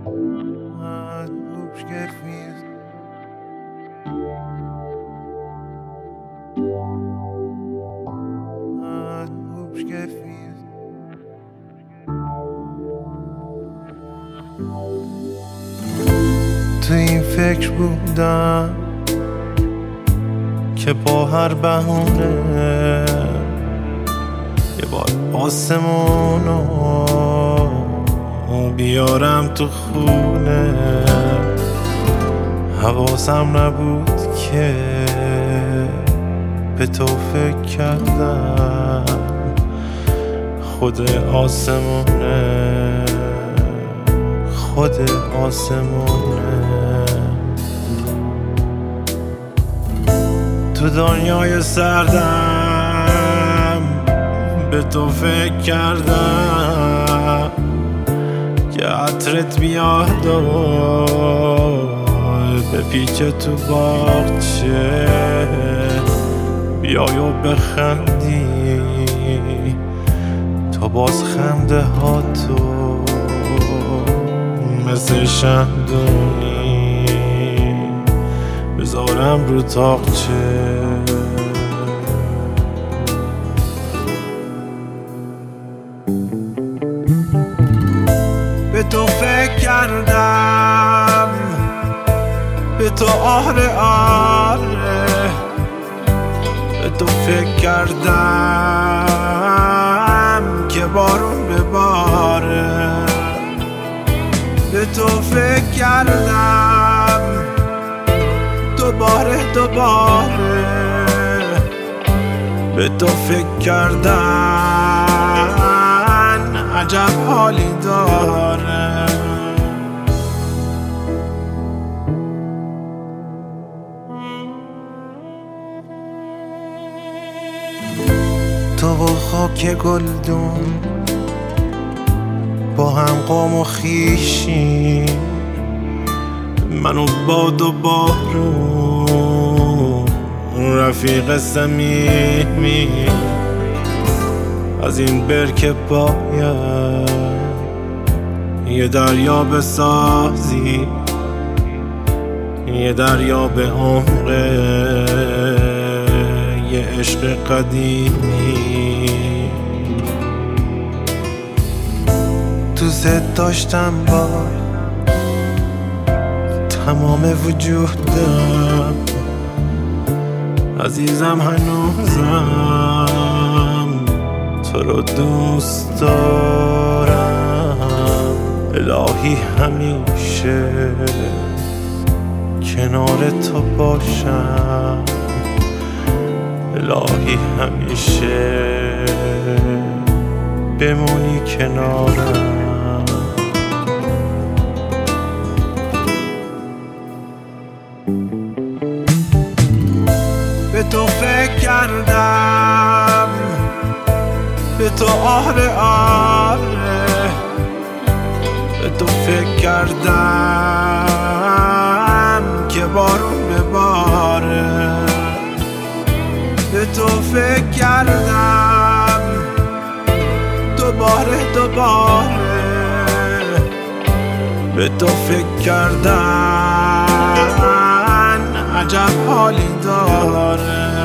تو این فکر بودم که با هر بهونه یه بار آسمونو بیارم تو خونه. حواسم نبود که به تو فکر کردم خود آسمونه، خود آسمونه. تو دنیای سردم به تو فکر کردم که عطرت بیاد و بپیچه تو باغچه، بیای و بخندی تو باز خنده ها تو مثل شمدونی بذارم رو تاقچه. به تو فکر کردم، به تو آره آره، به تو فکر کردم که بارون بباره. به تو فکر کردم دوباره دوباره، به تو فکر کردن عجب حالی داره. تو و خاک گلدون با هم قوم و خویشی، من و باد و بارون رفیق صمیمی. از این برکه باید یه دریا بسازی، یه دریا به عمق یه عشق قدیمی. دوست داشتم با تمام وجودم، عزیزم هنوزم تو رو دوست دارم. الهی همیشه کنار تو باشم، الهی همیشه بمونی کنارم. به تو فکر کردم، به تو آره آره، به تو فکر کردم که بارون بباره. به تو فکر کردم دوباره دوباره، به تو فکر کردن عجب حالی داره.